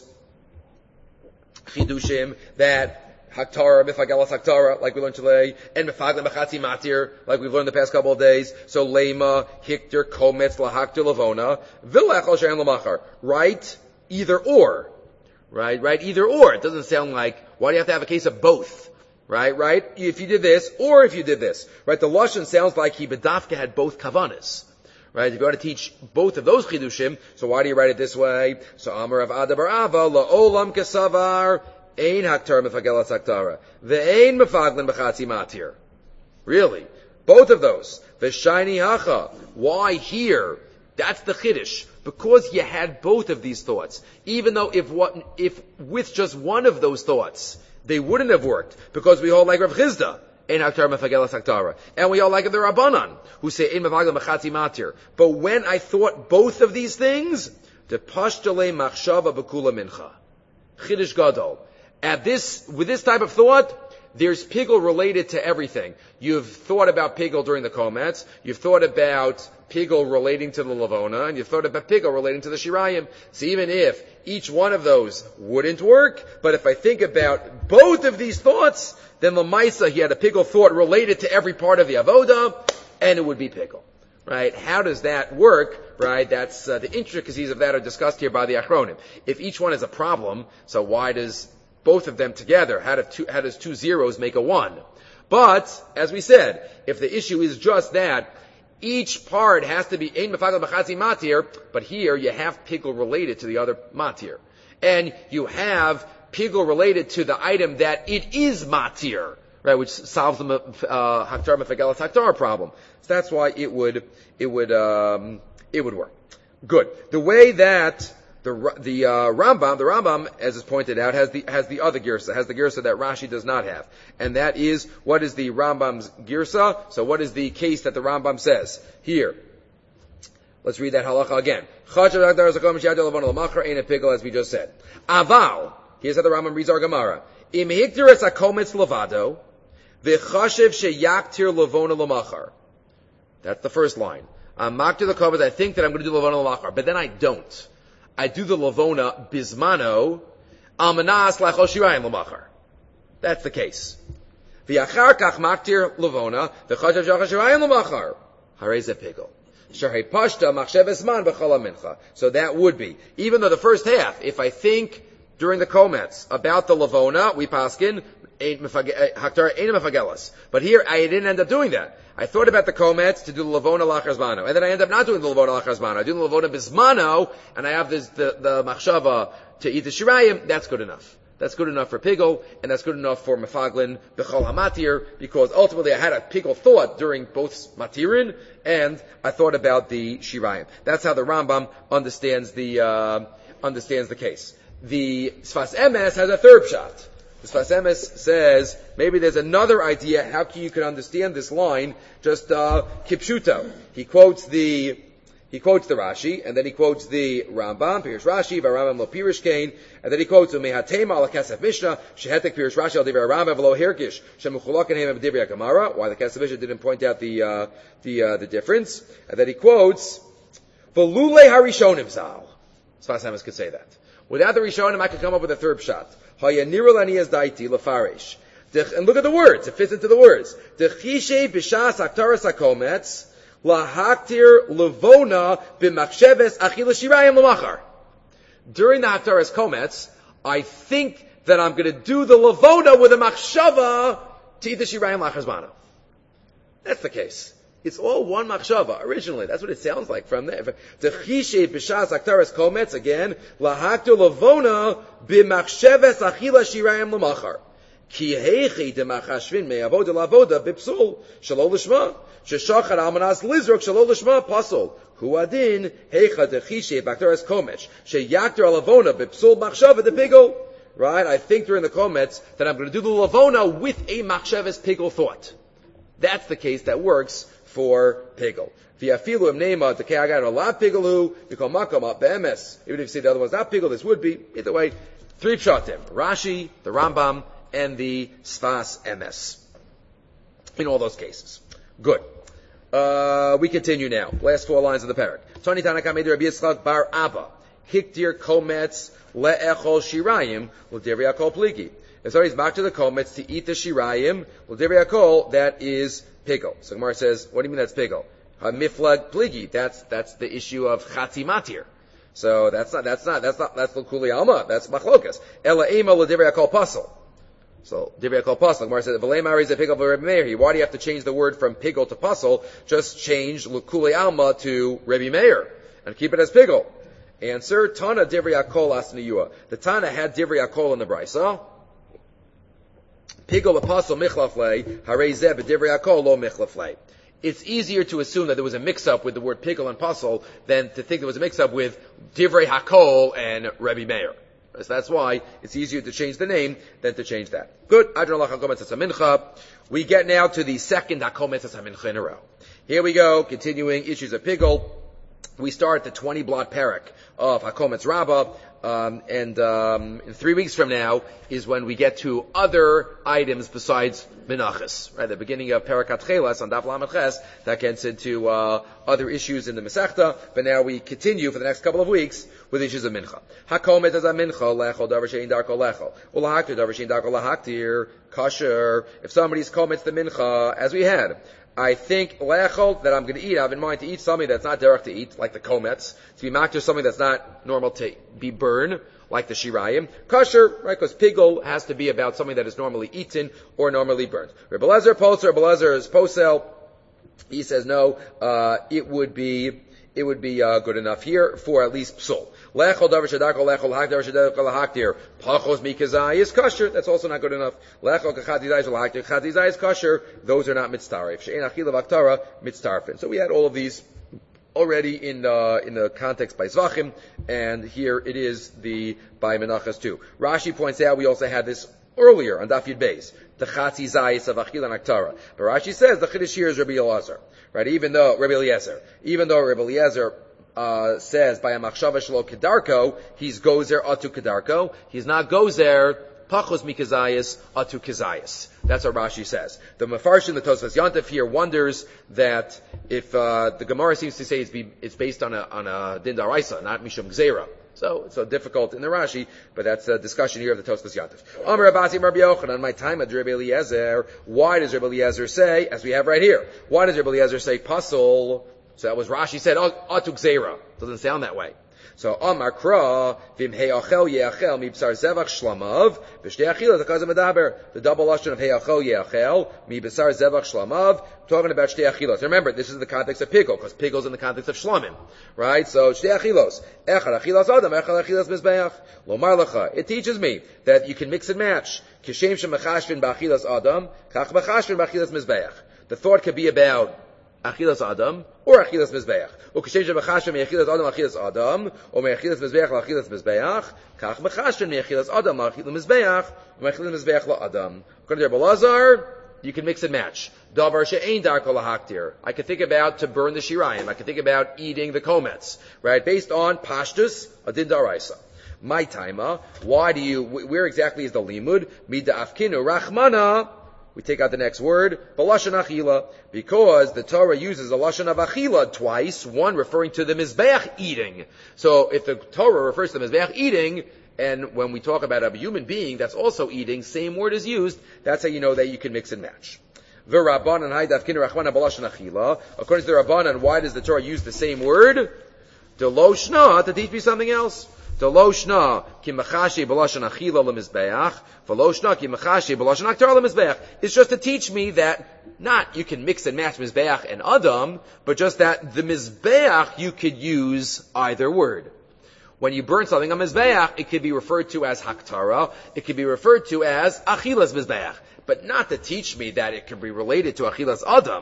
Chidushim, that Haktara, Mifagalas Haktara, like we learned today, and Mifagla Mechatzi Matir, like we've learned the past couple of days. So Lema, Hikter Kometz Lahaktir Lavona, V'lechol Shirayim L'machar. Right? Either or. Right? Right? Either or. It doesn't sound like, why do you have to have a case of both? Right, right? If you did this, or if you did this. Right, the Lashon sounds like he bedafka had both kavanas. Right? If you want to teach both of those chidushim, so why do you write it this way? So Amar of Adabar Ava la'olam kesavar ein haktar mefagelas haktara ve'ein mefaglin b'chatzi matir. Really, both of those. V'shayni hacha. Why here? That's the chiddush. Because you had both of these thoughts. Even though if what if with just one of those thoughts they wouldn't have worked, because we hold like Rav Chizda. And we all like the Rabbanan, who say, but when I thought both of these things, the pashtale machshava bekula mincha. Chiddush gadol. At this, with this type of thought, there's pigul related to everything. You've thought about pigul during the komets, you've thought about pigul relating to the lavona, and you've thought about pigul relating to the shirayim. So even if each one of those wouldn't work, but if I think about both of these thoughts, then Lamaisa, he had a pigul thought related to every part of the avoda, and it would be pigul. Right? How does that work? Right? That's, uh, the intricacies of that are discussed here by the Achronim. If each one is a problem, so why does both of them together, how, do two, how does two zeros make a one? But, as we said, if the issue is just that, each part has to be ein mefagel b'chatzi matir, but here you have pigul related to the other matir. And you have pigul related to the item that it is matir, right, which solves the uh, haktar mefagelas haktar problem. So that's why it would, it would, um, it would work. Good. The way that the the uh, Rambam, the Rambam, as is pointed out, has the has the other girsa, has the girsa that Rashi does not have, and that is what is the Rambam's girsa. So what is the case that the Rambam says here? Let's read that halacha again. As we just said. Aval. Here's how the Rambam reads our Gemara. Im hiktiras akometz levado, v'chashiv sheyaktir levona lamachar. That's the first line. I'm maktir the kometz. I think that I'm going to do levona lamachar, but then I don't. I do the lavona bismano, almanas lachol shirayim lamachar. That's the case. V'yachar kach maktir levona, v'chashiv shirayim lamachar. Harei zepigel. Sharei pashta machshev esman b'chol mincha. So that would be, even though the first half, if I think during the komets about the lavona, we paskin haktar ein mefagelas. But here I didn't end up doing that. I thought about the komets to do the lavona lachar zmano, and then I end up not doing the lavona lachar zmano. I do the lavona bismano, and I have this the, the machshava to eat the shirayim. That's good enough. That's good enough for pigul, and that's good enough for mefaglin b'chol hamatir, because ultimately I had a pigul thought during both matirin, and I thought about the shirayim. That's how the Rambam understands the uh, understands the case. The Sfas Emes has a third shot. The Sfas Emes says, maybe there's another idea how you can understand this line, just, uh, kipshuto. He quotes the, he quotes the Rashi, and then he quotes the Rambam, Pirish Rashi, Varambam lo Pirish Kain, and then he quotes, Umehatema ala Kesef Mishnah, Shehetek Pirish Rashi al Divrei Rambam v'lo Herkish, Shemuchulakan hem Divrei Gemara, why the Kesef Mishnah didn't point out the, uh, the, uh, the difference, and then he quotes, V'lule Harishonim Zal. Sfas Emes could say that. Without the Rishonim, I could come up with a third shot. And look at the words. It fits into the words. Dechishe b'shas haktaras hakometz lahaktir levona b'machsheves achila shirayim lamachar. During the haktaras komets, I think that I'm going to do the levona with a machshava to eat the shirayim lachar zmano. That's the case. It's all one machshava, originally. That's what it sounds like from there. Dechishe b'shas haktaras komets, again, lahaktir levona b'machsheves achila shirayim lamachar. Ki heichi demachashvin me'avoda lavoda b'psul shelo l'shma. Sheshachar almanas lizrok shelo l'shma pasul. Hu adin heicha dechishe b'haktaras komets. Sheyaktir alavona b'psul machshava depigol. Right? I think during the komets that I'm going to do the lavona with a machsheves pigol thought. That's the case that works for pigul. V'yafilu im neima dekei agar olav pigulu yikol makom up be'emes. Even if you say the other one's not pigul, this would be. Either way, three pshatim: Rashi, the Rambam, and the Sfas Emes. In all those cases, good. Uh, we continue now. Last four lines of the parak. Tani Tanakh Amid Rabbi Yitzchak Bar Abba Hiktir Kometz le'echol shirayim l'divrei hakol pligi. And so he's back to the komets to eat the shirayim l'divrei hakol. That is pigul. So Gemara says, what do you mean that's pigul? Miflag pligi. That's that's the issue of chatzi matir. So that's not that's not that's not that's l'kuli alma. That's machlokas. Ela ema l'divrei hakol pasel. So, Divrei Hakol Pasal. Gemara said, V'lei Mari ze Pigel v'Rebbe Meir. Why do you have to change the word from Pigel to Pasal? Just change L'kulei Alma to Rebbe Meir and keep it as Pigel. Answer, Tana Divrei Hakol Asniyua. The Tana had Divrei Hakol in the Brisa. Pigel v'Pasal michlaflei, harei zeh b'Divrei Hakol lo michlaflei. It's easier to assume that there was a mix-up with the word Pigel and Pasal than to think there was a mix-up with Divrei Hakol and Rebbe Meir. So that's why it's easier to change the name than to change that. Good. We get now to the second Hakol Mitzvah Mincha in a row. Here we go, continuing issues of Pigel. We start the twenty blot parak of Hakol Mitzvah Rabbah, um, and um, in three weeks from now is when we get to other items besides Menachos. Right, the beginning of Parak Atchelas on Daf Lamed Ches, that gets into uh, other issues in the Masechta, but now we continue for the next couple of weeks with issues of Mincha. Hakol Mitzvah Mincha lechol davar shein darko lechol ulahaktir davar shein darko lahaktir kosher. If somebody's Kol Mitzvah Mincha, as we had, I think lechol, that I'm going to eat, I have in mind to eat something that's not derech to eat, like the komets, to be makter something that's not normal to be burned, like the shirayim. Kosher, right, because pigel has to be about something that is normally eaten or normally burned. Rebbe Lezer posel, Rebbe Lezer is posel. He says no, uh, it would be, it would be, uh, good enough here for at least psul. Lechol davar shadako lechol hak davar shadako lahaktir pachos mikazai is kosher. That's also not good enough. Lechol kachadizai is lahaktir kachadizai is kosher. Those are not mitztarif. She'en achila v'aktara mitztarfin. So we had all of these already in uh, in the context by Zvachim, and here it is the by Menachos too. Rashi points out we also had this earlier on Daf Yud Beis, the chatzi zayis of achila and aktara. But Rashi says the chiddush here is Rabbi Elazar, right? Even though Rabbi Eliezer, even though Rabbi Eliezer Uh, says by a machshava shelo kedarko, he's gozer atu kedarko. He's not gozer pachos mikazayis atu kazayis. That's what Rashi says. The Mefarshim, the Tosfos Yontif here wonders that if uh, the Gemara seems to say it's, be, it's based on a on a din daraisa, not mishum gzeira. So it's so difficult in the Rashi, but that's a discussion here of the Tosfos Yontif. Amar Abasi Rabbi Yochanan, my time at Rabbi Eliezer. Why does Rabbi Eliezer say, as we have right here, why does Rabbi Eliezer say pasul? So that was Rashi said, Atuk Zera. Doesn't sound that way. So, Amar Kra, Vim Heachel Yeachel, Mibsar Zevach Shlamav, B'shtei Achila, the Kazam Adaber, the double lashon of Heachel Yeachel, Mibsar Zevach Shlamav, talking about Shtei Achilos. Remember, this is the context of Pigel, because Pigel's in the context of Shlamim. Right? So, Shtei Achilos. Echad Achilos Adam, Echad Achilos Mizbeach. Lomar Lecha. It teaches me that you can mix and match. Kishem Shem Mechashvin B'Achilos Adam, Kach Mechashvin B'Achilos Mizbeach. The thought could be about Achilas Adam or Achilas Mizbeach. Ukeshem shemachashvin me'achilas Adam achilas Adam or me'achilas Mizbeach la'achilas Mizbeach. Kach mechashvin me'achilas Adam la'achilas Mizbeach or me'achilas Mizbeach la'Adam. According to Rebbe Lazar, you can mix and match. Davar she'ein darko lahaktir. I could think about to burn the shirayim. I could think about eating the komets. Right? Based on pashtus, a din daraisa. My taima. Why do you? Where exactly is the limud? Mida afkinu rachmana. We take out the next word, Balashon Achila, because the Torah uses a Lashon of Achila twice, one referring to the Mizbeach eating. So if the Torah refers to the Mizbeach eating, and when we talk about a human being that's also eating, same word is used, that's how you know that you can mix and match. V'Rabbanan Haydavkin Rachmana Balashon Achila. According to the Rabbanan, why does the Torah use the same word? Deloshna, to teach me something else. Deloshna ki mechashi b'lashon achila lemizbeach, v'loshna ki mechashi b'lashon aktar lemizbeach. It's just to teach me that not you can mix and match mizbeach and adam, but just that the mizbeach you could use either word. When you burn something on mizbeach, it could be referred to as haktara, it could be referred to as achilas mizbeach, but not to teach me that it can be related to achilas adam.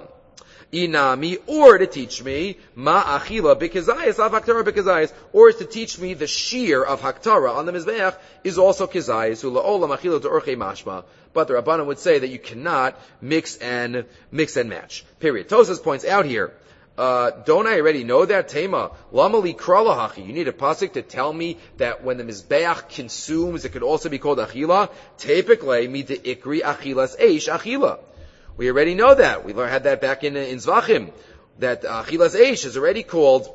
Inami, or to teach me ma achila b'kezayis av haktara b'kezayis, or is to teach me the shear of haktara on the mizbeach is also kezayis ula olam achila to orchei mashma. But the Rabbanan would say that you cannot mix and mix and match. Period. Tosas points out here. Uh, don't I already know that? Tema lamali kralahachi. You need a pasuk to tell me that when the mizbeach consumes, it could also be called achila. Tepikle mi de ikri achilas eish achila. We already know that. We had that back in, in Zvachim, that Achilas Eish is already called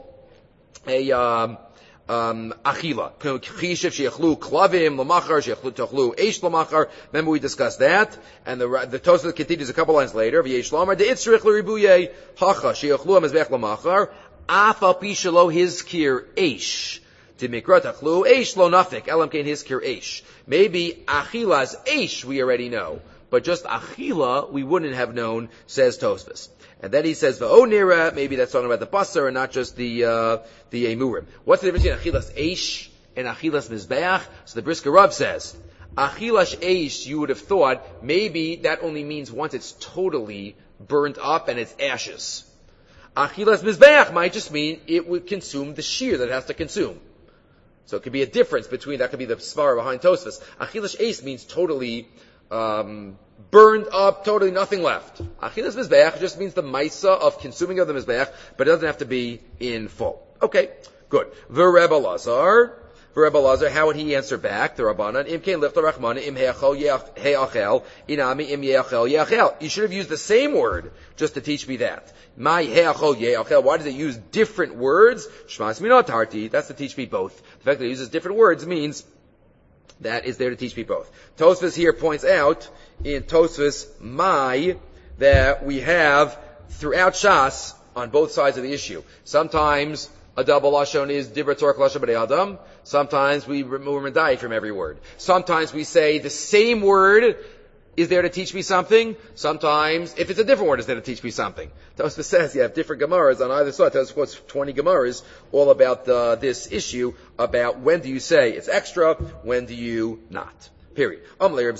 a, um, um, Achila. Chishev sheyachlu klavim l'machar, sheyachlu tochlu eish l'machar. Remember we discussed that? And the, the Tosafot continues a couple lines later. V'yesh l'amar de'itzrich l'ribuye hacha, sheyachlu ha-mezbech l'machar, af al pi shelo hizkir eish. Dimikra tachlu eish lo nafik, elam kein hiskir eish. Maybe achilas eish we already know, but just achila we wouldn't have known, says Tosfos. And then he says, V'o nira, maybe that's talking about the basar and not just the, uh, the emurim. What's the difference between achilas eish and achilas mizbeach? So the Brisker Rav says, achilas eish, you would have thought, maybe that only means once it's totally burnt up and it's ashes. Achilas mizbeach might just mean it would consume the shear that it has to consume. So it could be a difference between, that could be the svara behind Tosfos. Achilas eish means totally, um, burned up, totally nothing left. Achilas mizbeach just means the maisa of consuming of the mizbeach, but it doesn't have to be in full. Okay, good. V'Reb Elazar, V'Reb Elazar, how would he answer back? The Rabbanan, im kein lifta rachmana, im heachel heachel, inami im yeachel yeachel. You should have used the same word just to teach me that. My heachel yeachel. Why does it use different words? Shmas minot tarti. That's to teach me both. The fact that it uses different words means that is there to teach me both. Tosfos here points out in Tosfos Mai that we have throughout Shas on both sides of the issue. Sometimes a double lashon is dibra torah lashon b'nei adam. Sometimes we remove medai from every word. Sometimes we say the same word is there to teach me something. Sometimes, if it's a different word, is there to teach me something. Tosfos says you have different Gemaras on either side. Tosfos quotes twenty Gemaras all about uh, this issue about when do you say it's extra, when do you not. Period. If you're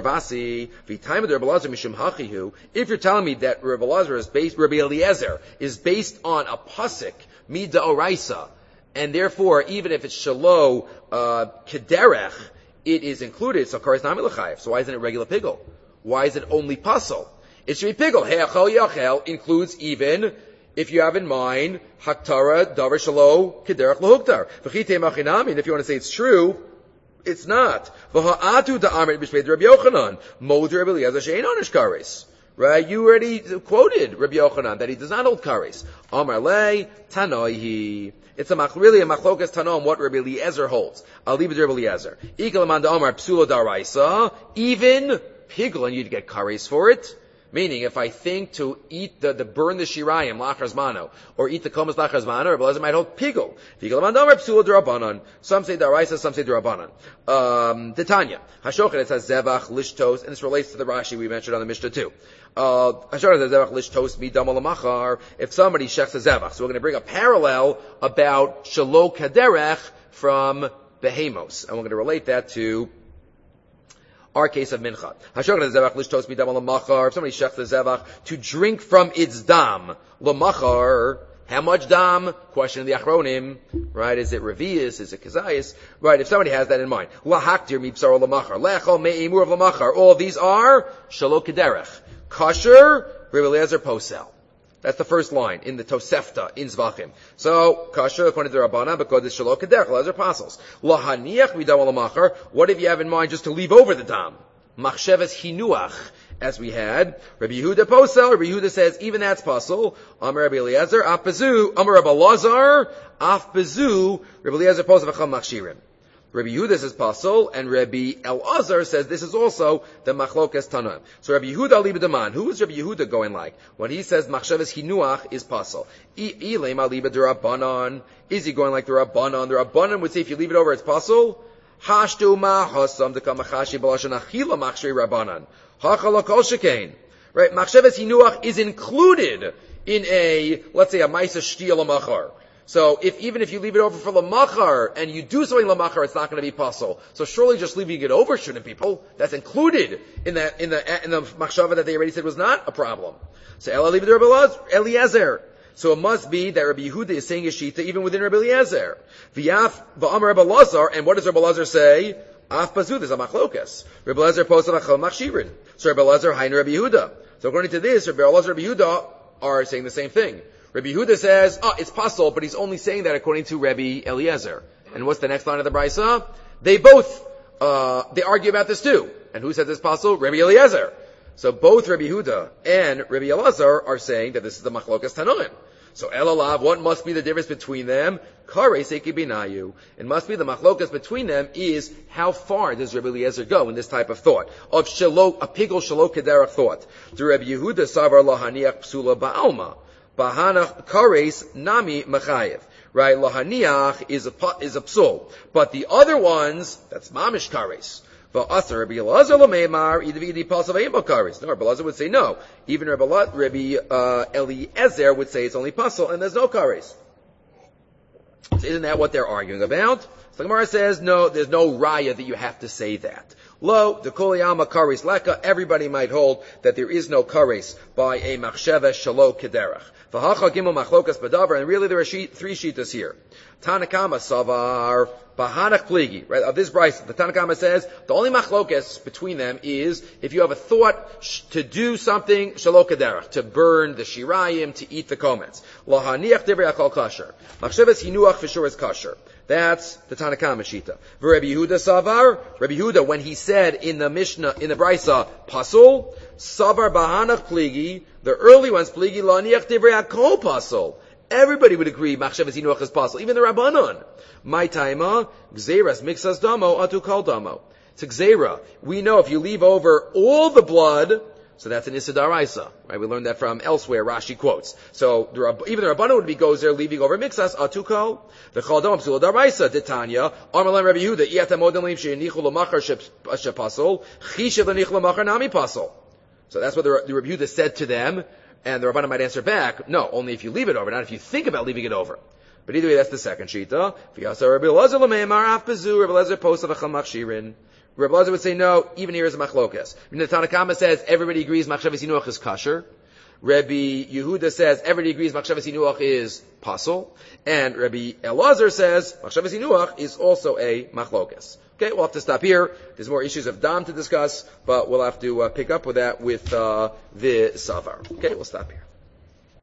telling me that Reb Elazar is based, Rabbi Eliezer is based on a pasuk mida oraisa, and therefore even if it's shalo uh, kederech, it is included. So kares nami l'chayev. So why isn't it regular pigel? Why is it only pasal? It should be pigel. Heachel yachel includes even if you have in mind haktara davar shalo kederech lahuktar. V'chitei machinami. And if you want to say it's true, it's not. V'ha'atu da'amrit b'shvei Rabbi Yochanan moder Rabbi Eliezer she'ein onish kares. Right? You already quoted Rabbi Yochanan that he does not hold kares. Amar le tanoihi. It's a mach, really a machlokas tanom what Rabbi Eliezer holds. I'll leave it to Rabbi Eliezer. Ikalamanda Amar psula daraisa. Even pigel, and you'd get kares for it. Meaning, if I think to eat the, the burn the shirayim lachas mano, or eat the komas lachas mano, Rabbi Eliezer might hold pigel. Ikalamanda Amar psula darabanan. Some say daraisa, some say darabanan. Um, Titania. Hashochet, it says zevach lishtos, and this relates to the Rashi we mentioned on the Mishnah too. Uh, if somebody shechs a zevach, so we're going to bring a parallel about shalo kaderech from behemos, and we're going to relate that to our case of mincha. If somebody shechs a zevach to drink from its dam, lamachar, how much dam? Question of the achronim, right? Is it revius? Is it kazayis? Right? If somebody has that in mind, lahaktir mipsar lamachar, lechol me'imur of lamachar. All of these are shalo kaderech. Kasher, Rabbi Eliezer posel. That's the first line in the Tosefta in Zvachim. So kasher according to the Rabbanan because it's shalo kederech. Eliezer pasels. Lahaniach midam alamachar. What if you have in mind just to leave over the dam? Machsheves hinuach, as we had. Rabbi Yehuda posel. Rabbi Yehuda says even that's pasel. Amar Rabbi Eliezer afbezu. Amar Rabbi Elazar afbezu. Rabbi Eliezer posel v'cham machshirim. Rabbi Yehuda says pasol, and Rabbi Elazar says this is also the machlokas tanaim. So Rabbi Yehuda aliba deman. Who is Rabbi Yehuda going like? When he says machshavas hinuach is pasol. Ilem aliba derabanan. Is he going like the Rabbanan? The Rabbanan would say if you leave it over, it's pasol. Hashtu ma hasam dekamachashi balashan achila machshei Rabbanan. Hachala kol shekain. Right? Machshavas hinuach is included in a, let's say, a maisa shtiya lamachar. So if even if you leave it over for lamachar and you do something lamachar, it's not going to be pasul. So surely just leaving it over shouldn't be pasul. That's included in the in the in the machshava that they already said was not a problem. So Ela leave it to Rabbi Eliezer. So it must be that Rabbi Yehuda is saying Yeshita even within Rabbi Eliezer. V'yaf v'amar Rabbi Elazar, and what does Rabbi Elazar say? Af bazu, there's a machlokas. Rabbi Eliezer posel achal machshirin. So Rabbi Elazar hain Rabbi Yehuda. So according to this, Rabbi Elazar and Rabbi Yehuda are saying the same thing. Rabbi Yehuda says, oh, it's pasul, but he's only saying that according to Rabbi Eliezer. And what's the next line of the Brisa? They both, uh, they argue about this too. And who said this pasul? Rabbi Eliezer. So both Rabbi Yehuda and Rabbi Elazar are saying that this is the machlokas tanoim. So Elalav, what must be the difference between them? Kare seki binayu. It must be the machlokas between them is how far does Rabbi Eliezer go in this type of thought of shalo, a pigel shalo kederach thought. Do Rabbi Yehuda savar lahaniach psula ba'alma. Bahana kares nami machayev. right? Lahaniach is a is a psul, but the other ones, that's mamish kares. But Asar Rabbi Elazar Lameimar Idvidi Pasav Eimo Kares. No, Rabbi Elazar would say no. Even Rabbi Rabbi uh, Eliezer would say it's only pasal and there's no kares. So isn't that what they're arguing about? So the Gemara says no, there's no raya that you have to say that. Lo, the koliyama kares leka. Everybody might hold that there is no kares by a machsheva shalo kederach. V'hacha gimel machlokas badavar, and really there are sheet, three shitas here. Tanakama savar bahanach pligi. Right, of this brisa, the Tanakama says the only machlokas between them is if you have a thought sh- to do something shalo kederach, to burn the shirayim, to eat the komets. Lahaniach divrei akol kasher. Machshavas hinuach for sure is kasher. That's the Tanakama shita. Rabbi Yehuda savar. Rabbi Yehuda, when he said in the Mishnah, in the brisa, pasul, savar bahanach pligi, the early ones, pligi laniach divrei akol pasul. Everybody would agree, machshavas hinuach is pasul, even the Rabbanon. My taima, gzeras mixas damo atu kol damo. It's a gzera. We know if you leave over all the blood, so that's an Issa Daraisa, right? We learned that from elsewhere, Rashi quotes. So, the, even the Rabbanon would be goes there, leaving over mixas, atuko, the Chaldom, Psula Daraisa, Titania, Armalan Rabbi Yehuda, Iyata Modem Lim, She'enichu L'machar Shepasol, Chishev L'nich L'machar Nami Pasol. So that's what the, the Rabbi Yehuda said to them, and the Rabbanon might answer back, no, only if you leave it over, not if you think about leaving it over. But either way, that's the second shita. V'yasa Rabbi Elazar L'meimar, Af Bezu, Rabbi Elazar Posa V'chal Machshirin. Rabbi Elazar would say no, even here is a machlokas. The Tanakama says everybody agrees machshavas hinuach is kasher. Rabbi Yehuda says everybody agrees machshavas hinuach is pasul. And Rabbi Elazar says machshavas hinuach is also a machlokas. Okay, we'll have to stop here. There's more issues of dam to discuss, but we'll have to uh, pick up with that with uh, the savar. Okay, we'll stop here.